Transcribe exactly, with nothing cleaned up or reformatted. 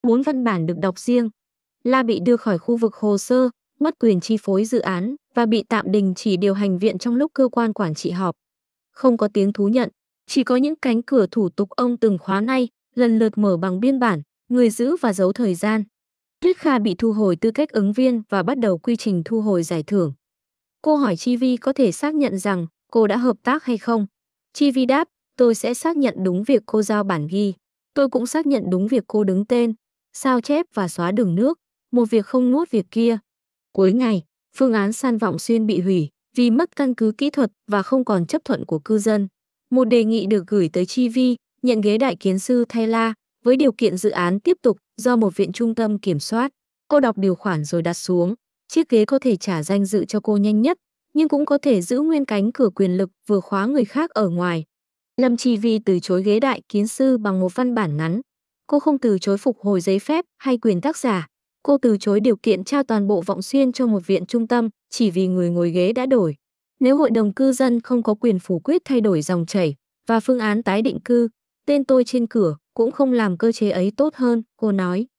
Bốn văn bản được đọc riêng. La bị đưa khỏi khu vực hồ sơ, mất quyền chi phối dự án và bị tạm đình chỉ điều hành viện trong lúc cơ quan quản trị họp. Không có tiếng thú nhận, chỉ có những cánh cửa thủ tục ông từng khóa nay, lần lượt mở bằng biên bản, người giữ và dấu thời gian. Tuyết Kha bị thu hồi tư cách ứng viên và bắt đầu quy trình thu hồi giải thưởng. Cô hỏi Chi Vi có thể xác nhận rằng cô đã hợp tác hay không. Chi Vi đáp, tôi sẽ xác nhận đúng việc cô giao bản ghi. Tôi cũng xác nhận đúng việc cô đứng tên, sao chép và xóa đường nước, một việc không nuốt việc kia. Cuối ngày, phương án san Vọng Xuyên bị hủy vì mất căn cứ kỹ thuật và không còn chấp thuận của cư dân. Một đề nghị được gửi tới Chi Vi, nhận ghế đại kiến sư thay La, với điều kiện dự án tiếp tục do một viện trung tâm kiểm soát. Cô đọc điều khoản rồi đặt xuống. Chiếc ghế có thể trả danh dự cho cô nhanh nhất, nhưng cũng có thể giữ nguyên cánh cửa quyền lực vừa khóa người khác ở ngoài. Lâm Chi Vi từ chối ghế đại kiến sư bằng một văn bản ngắn. Cô không từ chối phục hồi giấy phép hay quyền tác giả. Cô từ chối điều kiện trao toàn bộ Vọng Xuyên cho một viện trung tâm chỉ vì người ngồi ghế đã đổi. Nếu hội đồng cư dân không có quyền phủ quyết thay đổi dòng chảy và phương án tái định cư, tên tôi trên cửa cũng không làm cơ chế ấy tốt hơn, cô nói.